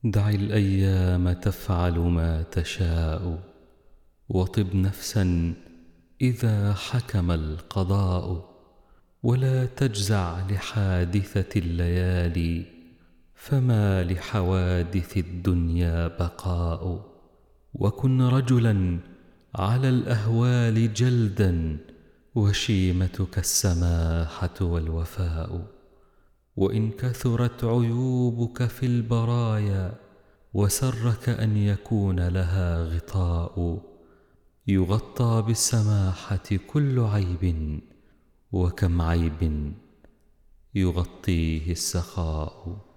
دع الأيام تفعل ما تشاء، وطب نفسا إذا حكم القضاء، ولا تجزع لحادثة الليالي، فما لحوادث الدنيا بقاء. وكن رجلا على الأهوال جلدا، وشيمتك السماحة والوفاء. وإن كثرت عيوبك في البرايا، وسرك أن يكون لها غطاء، يغطى بالسماحة كل عيب، وكم عيب يغطيه السخاء.